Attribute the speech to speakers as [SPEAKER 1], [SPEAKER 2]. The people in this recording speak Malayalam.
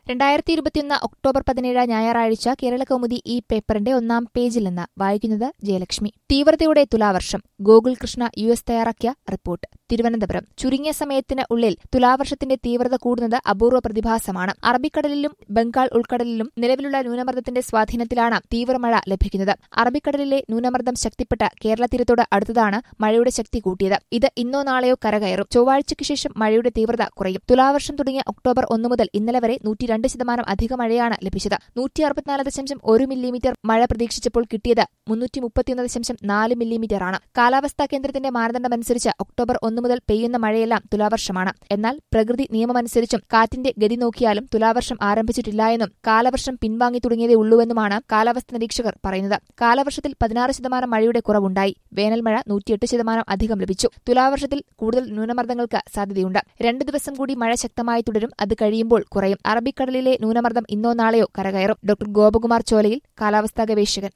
[SPEAKER 1] 2021 ഒക്ടോബർ 17 ഞായറാഴ്ച കേരളകൗമുദി ഈ പേപ്പറിന്റെ ഒന്നാം പേജിൽ നിന്ന് വായിക്കുന്നത് ജയലക്ഷ്മി. തീവ്രതയുടെ തുലാവർഷം. ഗോകുൽ കൃഷ്ണ US തയ്യാറാക്കിയ റിപ്പോർട്ട്. തിരുവനന്തപുരം. ചുരുങ്ങിയ സമയത്തിന് ഉള്ളിൽ തുലാവർഷത്തിന്റെ തീവ്രത കൂടുന്നത് അപൂർവ പ്രതിഭാസമാണ്. അറബിക്കടലിലും ബംഗാൾ ഉൾക്കടലിലും നിലവിലുള്ള ന്യൂനമർദ്ദത്തിന്റെ സ്വാധീനത്തിലാണ് തീവ്രമഴ ലഭിക്കുന്നത്. അറബിക്കടലിലെ ന്യൂനമർദ്ദം ശക്തിപ്പെട്ട കേരള തീരത്തോട് അടുത്തതാണ് മഴയുടെ ശക്തി കൂട്ടിയത്. ഇത് ഇന്നോ നാളെയോ കരകയറും. ചൊവ്വാഴ്ചയ്ക്ക് ശേഷം മഴയുടെ തീവ്രത കുറയും. തുലാവർഷം തുടങ്ങിയ ഒക്ടോബർ 1 മുതൽ ഇന്നലെ വരെ 102% അധിക മഴയാണ് ലഭിച്ചത്. 164.1 മില്ലിമീറ്റർ മഴ പ്രതീക്ഷിച്ചപ്പോൾ കിട്ടിയത് 331.4 മില്ലിമീറ്ററാണ്. കാലാവസ്ഥാ കേന്ദ്രത്തിന്റെ മാനദണ്ഡമനുസരിച്ച് ഒക്ടോബർ 1 മുതൽ പെയ്യുന്ന മഴയെല്ലാം തുലാവർഷമാണ്. എന്നാൽ പ്രകൃതി നിയമമനുസരിച്ചും കാറ്റിന്റെ ഗതി നോക്കിയാലും തുലാവർഷം ആരംഭിച്ചിട്ടില്ലായെന്നും കാലവർഷം പിൻവാങ്ങി തുടങ്ങിയതേ ഉള്ളൂവെന്നുമാണ് കാലാവസ്ഥാ നിരീക്ഷകർ പറയുന്നത്. കാലവർഷത്തിൽ 16% മഴയുടെ കുറവുണ്ടായി. വേനൽമഴ 108% അധികം ലഭിച്ചു. തുലാവർഷത്തിൽ കൂടുതൽ ന്യൂനമർദ്ദങ്ങൾക്ക് സാധ്യതയുണ്ട്. 2 ദിവസം കൂടി മഴ ശക്തമായി തുടരും. അത് കഴിയുമ്പോൾ കുറയും. അറബിക്കടലിലെ ന്യൂനമർദ്ദം ഇന്നോ നാളെയോ കരകയറും. ഡോക്ടർ ഗോപകുമാർ ചോലയിൽ, കാലാവസ്ഥാ ഗവേഷകൻ.